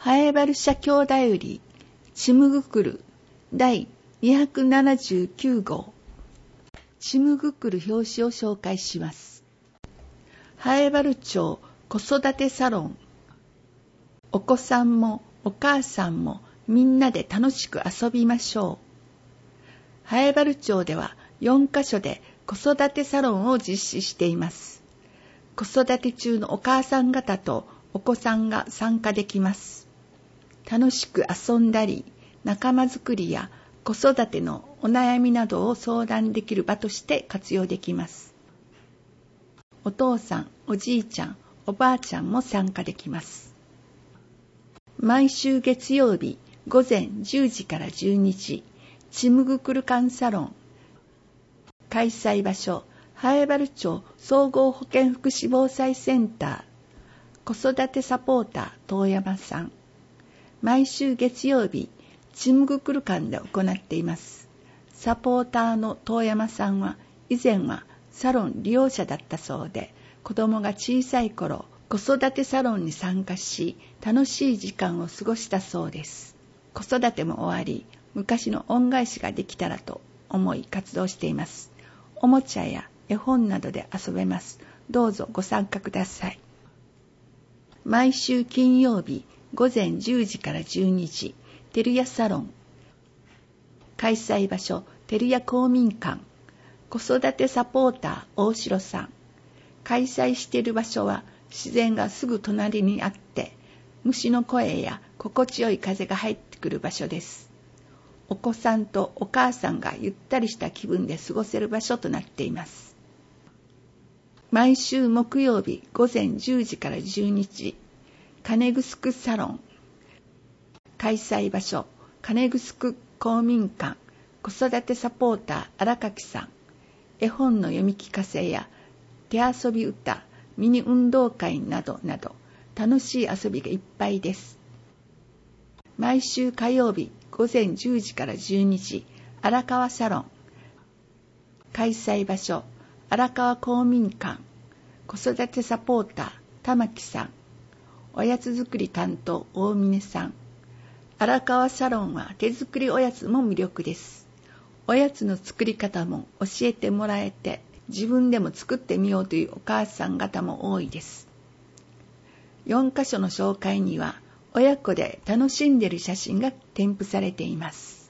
ハエバル社兄弟売りちむぐくる第279号ちむぐくる表紙を紹介します。ハエバル町子育てサロン。お子さんもお母さんもみんなで楽しく遊びましょう。ハエバル町では4カ所で子育てサロンを実施しています。子育て中のお母さん方とお子さんが参加できます。楽しく遊んだり、仲間づくりや子育てのお悩みなどを相談できる場として活用できます。お父さん、おじいちゃん、おばあちゃんも参加できます。毎週月曜日午前10時から12時、ちむぐくる館サロン。開催場所、ハエバル町総合保健福祉防災センター。子育てサポーター遠山さん。毎週月曜日、ちむぐくる館で行っています。サポーターの遠山さんは以前はサロン利用者だったそうで、子供が小さい頃、子育てサロンに参加し、楽しい時間を過ごしたそうです。子育ても終わり、昔の恩返しができたらと思い活動しています。おもちゃや絵本などで遊べます。どうぞご参加ください。毎週金曜日午前10時から12時、てるやサロン。開催場所、てるや公民館。子育てサポーター大城さん。開催している場所は自然がすぐ隣にあって、虫の声や心地よい風が入ってくる場所です。お子さんとお母さんがゆったりした気分で過ごせる場所となっています。毎週木曜日午前10時から12時、金城サロン。開催場所、金城公民館。子育てサポーター荒垣さん。絵本の読み聞かせや手遊び歌、ミニ運動会などなど楽しい遊びがいっぱいです。毎週火曜日午前10時から12時、荒川サロン。開催場所、荒川公民館。子育てサポーター玉木さん。おやつ作り担当大峰さん。荒川サロンは手作りおやつも魅力です。おやつの作り方も教えてもらえて、自分でも作ってみようというお母さん方も多いです。4カ所の紹介には親子で楽しんでいる写真が添付されています。